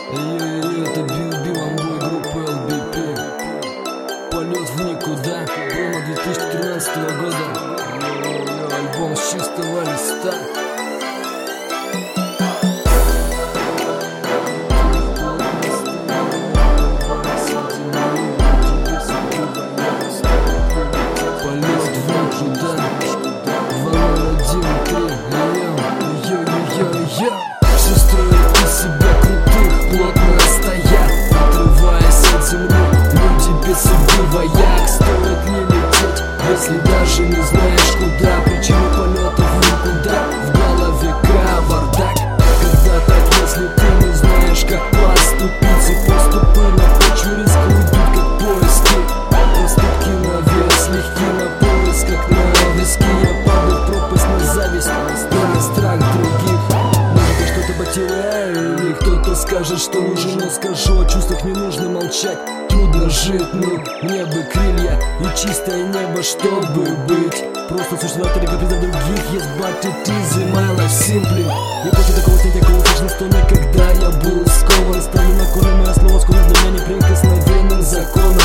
Это Билл Амбой, группа LBP. Полет в никуда, промо 2013 года. Альбом с чистого листа. Все строят из себя крутых, плотно стоят, отрываясь от земли. Люди без судьбы вояк. Стоит не лететь, если даже не знаешь куда. Причина полета в никуда, в голове кавардак. Когда так, если ты не знаешь, как поступить, и поступы на почве риска уйдут, как поиски. Поступки на вес, легки на поиск, как на виски. Я падаю в пропасть на зависть, на страх других. Потеряю, или кто-то скажет, что нужно, но скажу, о чувствах не нужно молчать. Трудно жить, но небо крылья и чистое небо, чтобы быть. Просто существовать или каприза других. Есть but it easy, my life simply. И после такого снятия колоссальной стоны, когда я был скован, ставлю на корм, мое слово сковано для меня неприкосновенным законом.